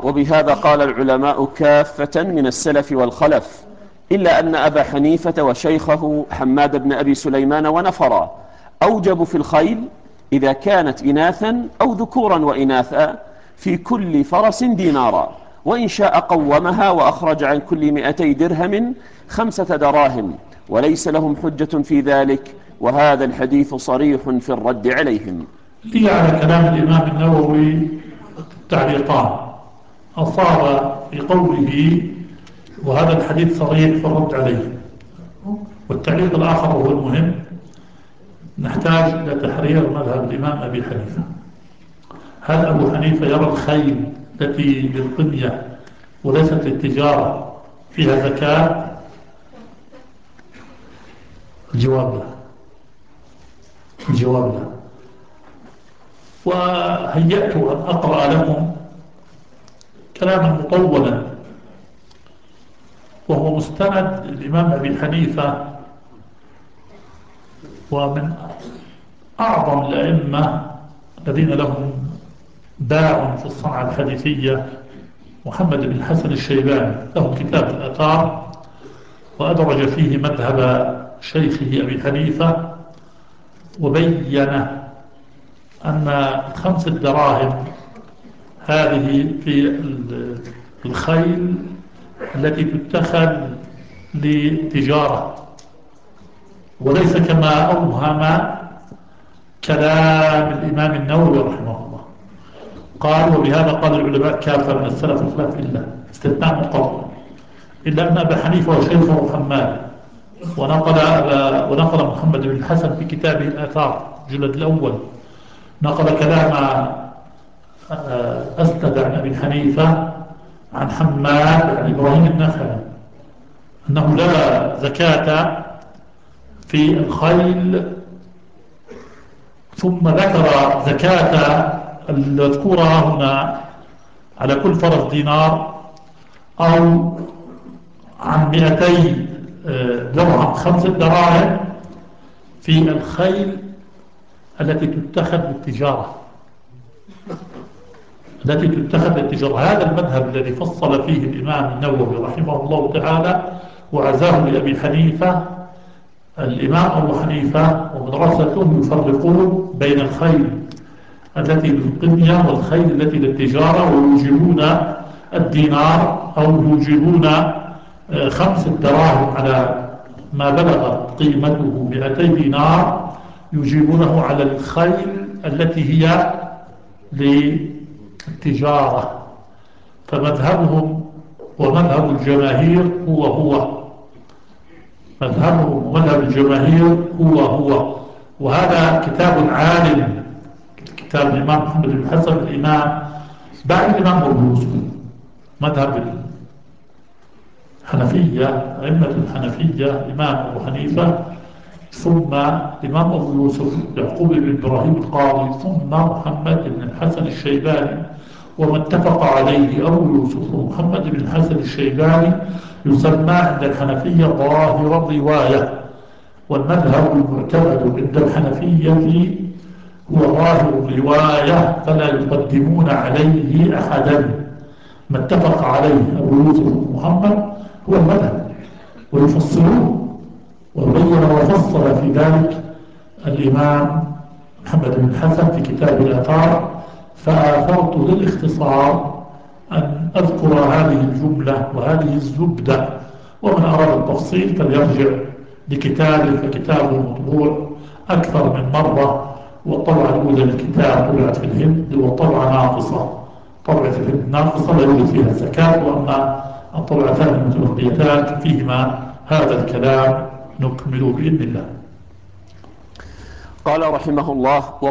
وبهذا قال العلماء كافة من السلف والخلف، إلا أن أبا حنيفة وشيخه حماد بن أبي سليمان ونفرا أوجبوا في الخيل إذا كانت إناثا أو ذكورا وإناثا في كل فرس دينارا، وإن شاء قومها وأخرج عن كل 200 درهم 5 دراهم، وليس لهم حجة في ذلك، وهذا الحديث صريح في الرد عليهم. لي على كلام الإمام النووي تعليقان. أصاب في قوله وهذا الحديث صريح في الرد عليه، والتعليق الآخر وهو المهم، نحتاج إلى تحرير مذهب الإمام أبي حنيفة. هل أبو حنيفة يرى الخيل التي للقنية وليست للتجارة فيها زكاة؟ الجواب لا. الجواب لا. وهيأت أن أقرأ لكم كلاما مطولا وهو مستند الإمام أبي حنيفة، ومن أعظم الأئمة الذين لهم باع في الصنعة الحديثية، محمد بن الحسن الشيباني، له كتاب الآثار وأدرج فيه مذهب شيخه أبي حنيفة، وبين أن 5 دراهم هذه في الخيل التي تتخذ لتجارة، وليس كما أوهم كلام الإمام النووي رحمه الله. قال وبهذا قال العلماء كافة من السلف والخلف إلا استثناء مقرر، إلا أن أبا حنيفة وشيخه حماد ونقل محمد بن الحسن في كتابه الآثار الجلد الأول، نقل كلام أسند عن أبي حنيفة عن حماد عن إبراهيم النخعي أنه لا زكاة في الخيل، ثم ذكر زكاة المذكورة هنا على كل فرس دينار، أو عن 200 درهم 5 دراهم في الخيل التي تتخذ للتجارة. هذا المذهب الذي فصل فيه الإمام النووي رحمه الله تعالى وعزاه لأبي حنيفة. الإمام أبو حنيفة ومدرسته يفرقون بين الخيل التي للقنية والخيل التي للتجارة، ويوجبون الدينار أو يوجبون 5 دراهم على ما بلغت قيمته 200 دينار، يجيبونه على الخيل التي هي للتجارة. فمذهبهم ومذهب الجماهير هو. وهذا كتاب عالم، كتاب الإمام محمد بن حسن الإمام بعد الإمام أبو يوسف، مذهب الحنفية، أئمة الحنفية الإمام أبو حنيفة، ثم الإمام أبو يوسف يعقوب بن إبراهيم القاضي، ثم محمد بن الحسن الشيباني. وما اتفق عليه أبو يوسف ومحمد بن الحسن الشيباني يسمى عند الحنفية ظاهر الرواية، والمذهب المعتمد عند الحنفية هو ظاهر الرواية، فلا يقدمون عليه أحدا. ما اتفق عليه أبو يوسف ومحمد هو المذهب، ويفصلون، وبين وفصل في ذلك الإمام محمد بن الحسن في كتاب الآثار. فآثرت للاختصار أن أذكر هذه الجملة وهذه الزبدة، ومن أراد التفصيل فليرجع لكتابه، فكتابه مطبوع أكثر من مرة، والطبعة الأولى للكتاب طبعت في الهند وطبعة ناقصة، طبعة في الهند ناقصة لا يوجد فيها الزكاة، وأما الطبعتان المتبقيتان فيهما هذا الكلام نكمل بإذن الله. قال رحمه الله.